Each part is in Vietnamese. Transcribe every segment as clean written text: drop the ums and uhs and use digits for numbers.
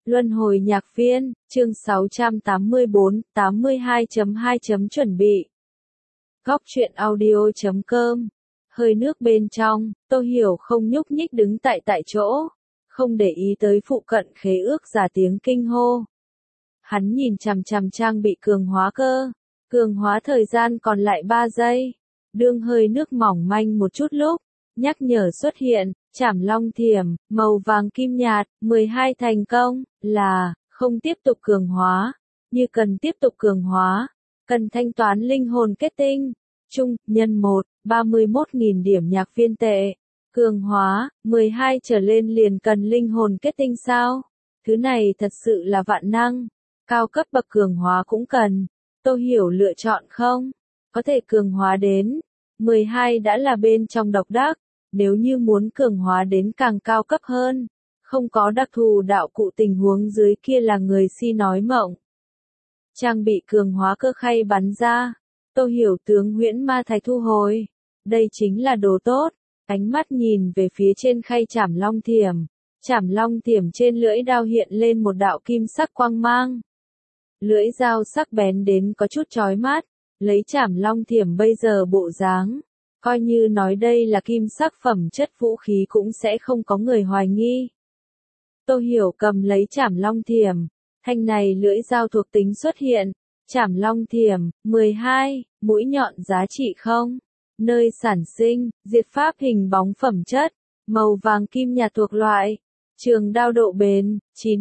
Luân hồi nhạc viên, chương 684, 82.2. Chuẩn bị. Góc truyện audio.com. Hơi nước bên trong, Tô Hiểu không nhúc nhích đứng tại chỗ, không để ý tới phụ cận khế ước giả tiếng kinh hô. Hắn nhìn chằm chằm trang bị cường hóa cơ, cường hóa thời gian còn lại 3 giây. Đương hơi nước mỏng manh một chút lúc, nhắc nhở xuất hiện, Trảm Long Thiểm, màu vàng kim nhạt, 12 thành công, là, không tiếp tục cường hóa, như cần tiếp tục cường hóa, cần thanh toán linh hồn kết tinh, chung, nhân 1, 31.000 điểm nhạc viên tệ, cường hóa, 12 trở lên liền cần linh hồn kết tinh sao, thứ này thật sự là vạn năng, cao cấp bậc cường hóa cũng cần, Tô Hiểu lựa chọn không, có thể cường hóa đến, 12 đã là bên trong độc đắc. Nếu như muốn cường hóa đến càng cao cấp hơn, không có đặc thù đạo cụ tình huống dưới kia là người si nói mộng. Trang bị cường hóa cơ khay bắn ra, Tô Hiểu tướng huyễn ma thạch thu hồi. Đây chính là đồ tốt, ánh mắt nhìn về phía trên khay Trảm Long Thiểm. Trảm Long Thiểm trên lưỡi đao hiện lên một đạo kim sắc quang mang. Lưỡi dao sắc bén đến có chút chói mắt, lấy Trảm Long Thiểm bây giờ bộ dáng. Coi như nói đây là kim sắc phẩm chất vũ khí cũng sẽ không có người hoài nghi. Tô Hiểu cầm lấy Trảm Long Thiểm, thanh này lưỡi dao thuộc tính xuất hiện, Trảm Long Thiểm, 12, mũi nhọn giá trị không, nơi sản sinh, diệt pháp hình bóng phẩm chất, màu vàng kim nhạt thuộc loại, trường đao độ bền,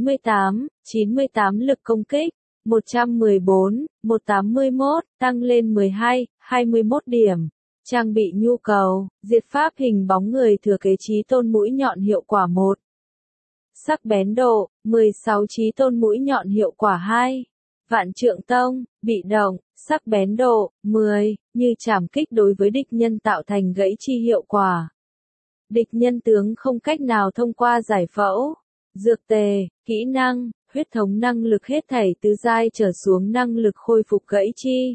98 lực công kích, 114, 181, tăng lên 12, 21 điểm. Trang bị nhu cầu, diệt pháp hình bóng người thừa kế chí tôn mũi nhọn hiệu quả 1. Sắc bén độ, 16 chí tôn mũi nhọn hiệu quả 2. Vạn trượng tông, bị động, sắc bén độ, 10, như trảm kích đối với địch nhân tạo thành gãy chi hiệu quả. Địch nhân tướng không cách nào thông qua giải phẫu. Dược tề, kỹ năng, huyết thống năng lực hết thảy từ giai trở xuống năng lực khôi phục gãy chi.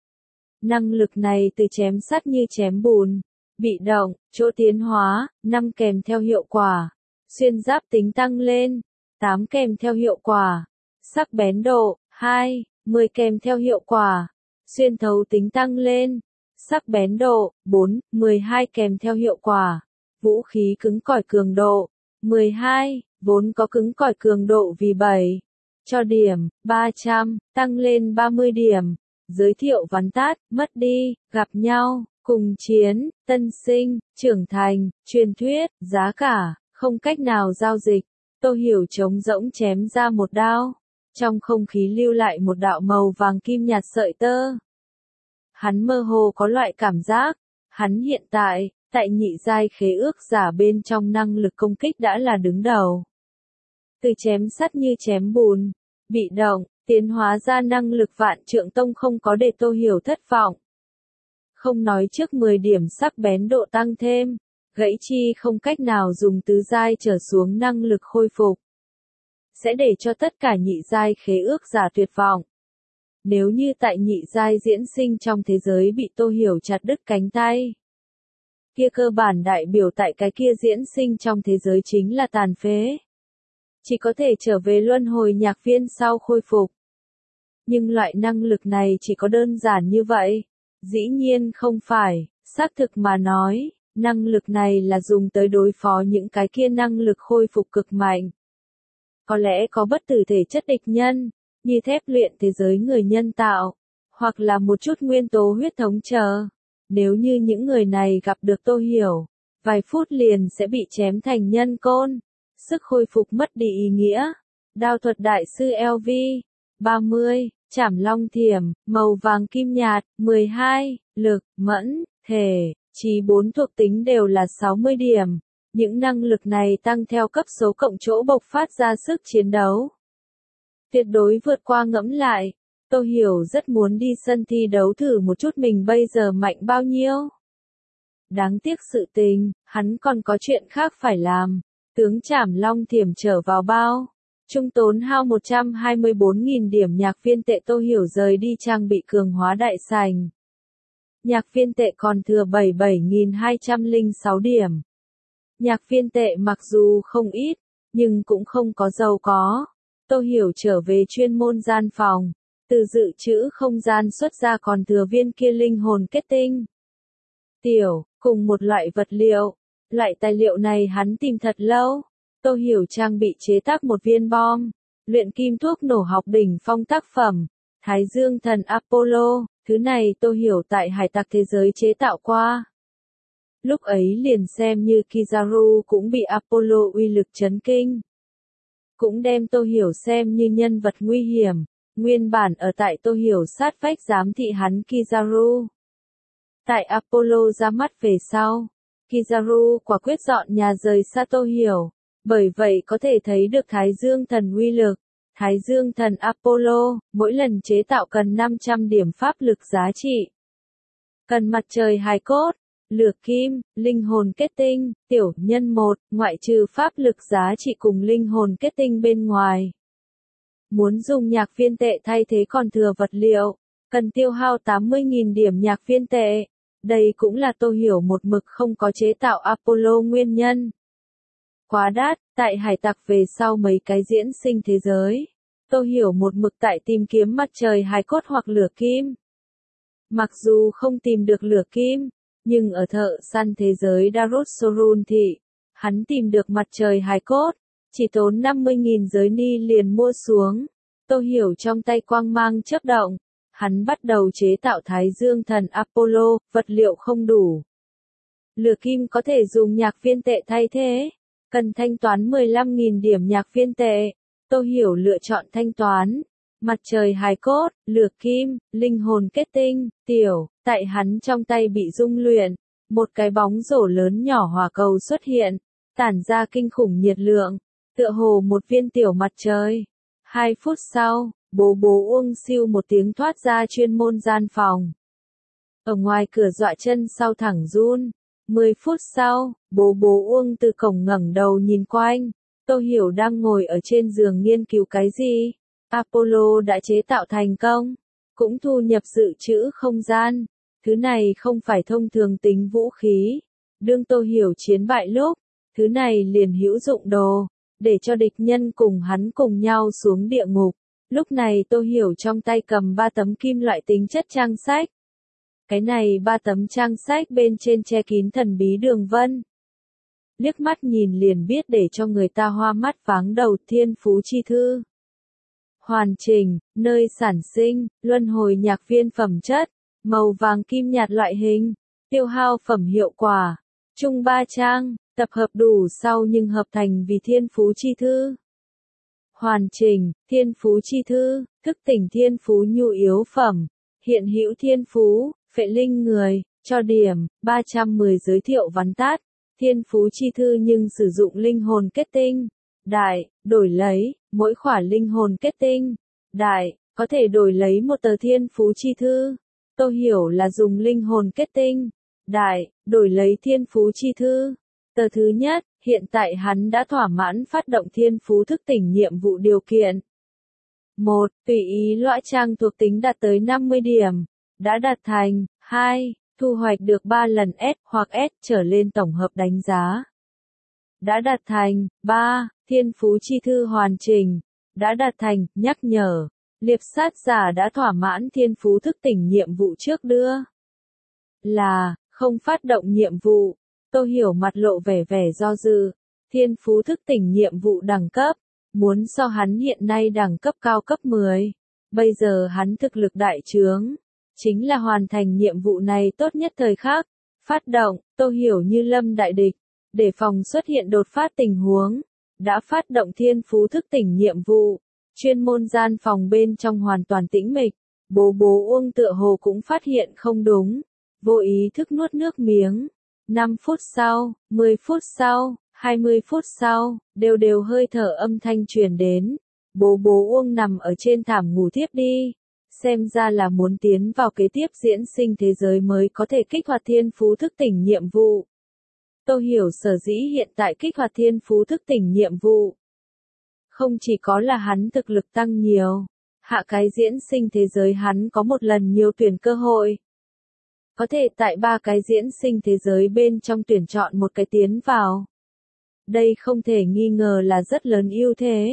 Năng lực này từ chém sắt như chém bùn, bị động, chỗ tiến hóa, 5 kèm theo hiệu quả, xuyên giáp tính tăng lên, 8 kèm theo hiệu quả, sắc bén độ, 2, 10 kèm theo hiệu quả, xuyên thấu tính tăng lên, sắc bén độ, 4, 12 kèm theo hiệu quả, vũ khí cứng cỏi cường độ, 12, vốn có cứng cỏi cường độ vì 7, cho điểm, 300, tăng lên 30 điểm. Giới thiệu vắn tắt, mất đi, gặp nhau, cùng chiến, tân sinh, trưởng thành, truyền thuyết, giá cả, không cách nào giao dịch. Tô Hiểu trống rỗng chém ra một đao. Trong không khí lưu lại một đạo màu vàng kim nhạt sợi tơ. Hắn mơ hồ có loại cảm giác, hắn hiện tại nhị giai khế ước giả bên trong năng lực công kích đã là đứng đầu. Từ chém sắt như chém bùn, bị động. Tiến hóa ra năng lực vạn trượng tông không có để Tô Hiểu thất vọng. Không nói trước 10 điểm sắc bén độ tăng thêm, gãy chi không cách nào dùng tứ giai trở xuống năng lực khôi phục. Sẽ để cho tất cả nhị giai khế ước giả tuyệt vọng. Nếu như tại nhị giai diễn sinh trong thế giới bị Tô Hiểu chặt đứt cánh tay. Kia cơ bản đại biểu tại cái kia diễn sinh trong thế giới chính là tàn phế. Chỉ có thể trở về luân hồi nhạc viên sau khôi phục. Nhưng loại năng lực này chỉ có đơn giản như vậy? Dĩ nhiên không phải, xác thực mà nói, năng lực này là dùng tới đối phó những cái kia năng lực khôi phục cực mạnh. Có lẽ có bất tử thể chất địch nhân, như thép luyện thế giới người nhân tạo, hoặc là một chút nguyên tố huyết thống chờ. Nếu như những người này gặp được Tô Hiểu, vài phút liền sẽ bị chém thành nhân côn, sức khôi phục mất đi ý nghĩa. Đao thuật đại sư LV 30, Trảm Long Thiểm, màu vàng kim nhạt, 12, lực, mẫn, thể, trí 4 thuộc tính đều là 60 điểm. Những năng lực này tăng theo cấp số cộng chỗ bộc phát ra sức chiến đấu. Tuyệt đối vượt qua ngẫm lại, Tô Hiểu rất muốn đi sân thi đấu thử một chút mình bây giờ mạnh bao nhiêu. Đáng tiếc sự tình, hắn còn có chuyện khác phải làm. Tướng Trảm Long Thiểm trở vào bao. Trung tốn hao 124.000 điểm nhạc viên tệ. Tô Hiểu rời đi trang bị cường hóa đại sảnh. Nhạc viên tệ còn thừa 77.206 điểm. Nhạc viên tệ mặc dù không ít, nhưng cũng không có giàu có. Tô Hiểu trở về chuyên môn gian phòng, từ dự trữ không gian xuất ra còn thừa viên kia linh hồn kết tinh. Tiểu, cùng một loại vật liệu. Loại tài liệu này hắn tìm thật lâu. Tô Hiểu trang bị chế tác một viên bom, luyện kim thuốc nổ học đỉnh phong tác phẩm, Thái Dương thần Apollo, thứ này Tô Hiểu tại hải tặc thế giới chế tạo qua. Lúc ấy liền xem như Kizaru cũng bị Apollo uy lực chấn kinh. Cũng đem Tô Hiểu xem như nhân vật nguy hiểm, nguyên bản ở tại Tô Hiểu sát vách giám thị hắn Kizaru. Tại Apollo ra mắt về sau, Kizaru quả quyết dọn nhà rời xa Tô Hiểu, bởi vậy có thể thấy được Thái Dương thần uy lực. Thái Dương thần Apollo, mỗi lần chế tạo cần 500 điểm pháp lực giá trị. Cần mặt trời hài cốt, lửa kim, linh hồn kết tinh, tiểu nhân 1, ngoại trừ pháp lực giá trị cùng linh hồn kết tinh bên ngoài. Muốn dùng nhạc viên tệ thay thế còn thừa vật liệu, cần tiêu hao 80.000 điểm nhạc viên tệ. Đây cũng là Tô Hiểu một mực không có chế tạo Apollo nguyên nhân. Quá đắt, tại hải tặc về sau mấy cái diễn sinh thế giới. Tô Hiểu một mực tại tìm kiếm mặt trời hài cốt hoặc lửa kim. Mặc dù không tìm được lửa kim, nhưng ở thợ săn thế giới Darussorun thị, hắn tìm được mặt trời hài cốt, chỉ tốn 50.000 giới ni liền mua xuống. Tô Hiểu trong tay quang mang chớp động, hắn bắt đầu chế tạo Thái Dương thần Apollo, vật liệu không đủ. Lửa kim có thể dùng nhạc viên tệ thay thế, cần thanh toán 15.000 điểm nhạc viên tệ. Tô Hiểu lựa chọn thanh toán. Mặt trời hài cốt, lửa kim, linh hồn kết tinh, tiểu, tại hắn trong tay bị dung luyện, một cái bóng rổ lớn nhỏ hỏa cầu xuất hiện, tản ra kinh khủng nhiệt lượng, tựa hồ một viên tiểu mặt trời. 2 phút sau, bố Uông siêu một tiếng thoát ra chuyên môn gian phòng. Ở ngoài cửa dọa chân sau thẳng run. 10 phút sau, bố Uông từ cổng ngẩng đầu nhìn quanh. Tô Hiểu đang ngồi ở trên giường nghiên cứu cái gì. Apollo đã chế tạo thành công, cũng thu nhập dự trữ không gian. Thứ này không phải thông thường tính vũ khí. Đương Tô Hiểu chiến bại lúc, thứ này liền hữu dụng đồ, để cho địch nhân cùng hắn cùng nhau xuống địa ngục. Lúc này Tô Hiểu trong tay cầm 3 tấm kim loại tính chất trang sách. Cái này 3 tấm trang sách bên trên che kín thần bí đường vân. Liếc mắt nhìn liền biết để cho người ta hoa mắt váng đầu thiên phú chi thư. Hoàn chỉnh, nơi sản sinh, luân hồi nhạc viên phẩm chất, màu vàng kim nhạt loại hình, tiêu hao phẩm hiệu quả, chung 3 trang, tập hợp đủ sau nhưng hợp thành vì thiên phú chi thư. Hoàn chỉnh, thiên phú chi thư, thức tỉnh thiên phú nhu yếu phẩm, hiện hữu thiên phú, phệ linh người, cho điểm, 310 giới thiệu vắn tắt, thiên phú chi thư nhưng sử dụng linh hồn kết tinh, đại, đổi lấy, mỗi khỏa linh hồn kết tinh, đại, có thể đổi lấy một tờ thiên phú chi thư. Tô Hiểu là dùng linh hồn kết tinh, đại, đổi lấy thiên phú chi thư. Tờ thứ nhất, hiện tại hắn đã thỏa mãn phát động thiên phú thức tỉnh nhiệm vụ điều kiện. 1. Tùy ý lõa trang thuộc tính đạt tới 50 điểm. Đã đạt thành. 2. Thu hoạch được 3 lần S hoặc S trở lên tổng hợp đánh giá. Đã đạt thành. 3. Thiên phú chi thư hoàn chỉnh. Đã đạt thành. Nhắc nhở. Liệp sát giả đã thỏa mãn thiên phú thức tỉnh nhiệm vụ trước đưa. Là, không phát động nhiệm vụ. Tô Hiểu mặt lộ vẻ do dự. Thiên phú thức tỉnh nhiệm vụ đẳng cấp. Muốn so hắn hiện nay đẳng cấp cao cấp 10. Bây giờ hắn thực lực đại trướng. Chính là hoàn thành nhiệm vụ này tốt nhất thời khắc. Phát động, Tô Hiểu như lâm đại địch. Để phòng xuất hiện đột phát tình huống. Đã phát động thiên phú thức tỉnh nhiệm vụ. Chuyên môn gian phòng bên trong hoàn toàn tĩnh mịch. Bố Uông tựa hồ cũng phát hiện không đúng. Vô ý thức nuốt nước miếng. 5 phút sau, 10 phút sau, 20 phút sau, đều hơi thở âm thanh truyền đến. Bố Uông nằm ở trên thảm ngủ thiếp đi. Xem ra là muốn tiến vào kế tiếp diễn sinh thế giới mới có thể kích hoạt thiên phú thức tỉnh nhiệm vụ. Tô Hiểu sở dĩ hiện tại kích hoạt thiên phú thức tỉnh nhiệm vụ. Không chỉ có là hắn thực lực tăng nhiều, hạ cái diễn sinh thế giới hắn có một lần nhiều tuyển cơ hội. Có thể tại 3 cái diễn sinh thế giới bên trong tuyển chọn một cái tiến vào. Đây không thể nghi ngờ là rất lớn ưu thế.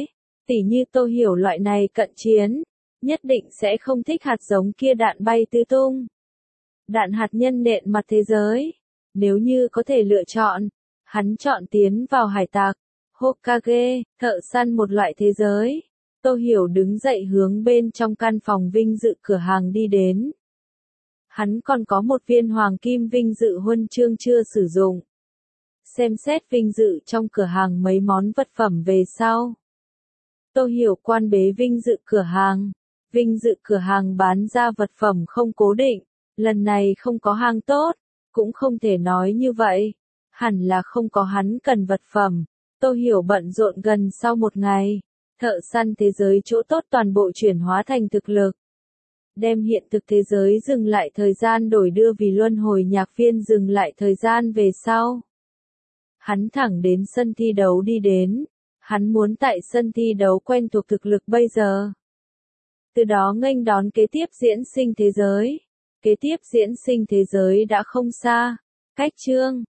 Tỉ như Tô Hiểu loại này cận chiến, nhất định sẽ không thích hạt giống kia đạn bay tứ tung. Đạn hạt nhân nện mặt thế giới. Nếu như có thể lựa chọn, hắn chọn tiến vào hải tặc, Hokage, thợ săn một loại thế giới. Tô Hiểu đứng dậy hướng bên trong căn phòng vinh dự cửa hàng đi đến. Hắn còn có một viên hoàng kim vinh dự huân chương chưa sử dụng. Xem xét vinh dự trong cửa hàng mấy món vật phẩm về sau. Tô Hiểu quan bế vinh dự cửa hàng. Vinh dự cửa hàng bán ra vật phẩm không cố định. Lần này không có hàng tốt. Cũng không thể nói như vậy. Hẳn là không có hắn cần vật phẩm. Tô Hiểu bận rộn gần sau một ngày. Thợ săn thế giới chỗ tốt toàn bộ chuyển hóa thành thực lực. Đem hiện thực thế giới dừng lại thời gian đổi đưa vì luân hồi nhạc viên dừng lại thời gian về sau. Hắn thẳng đến sân thi đấu đi đến. Hắn muốn tại sân thi đấu quen thuộc thực lực bây giờ. Từ đó nghênh đón kế tiếp diễn sinh thế giới. Kế tiếp diễn sinh thế giới đã không xa. Cách chương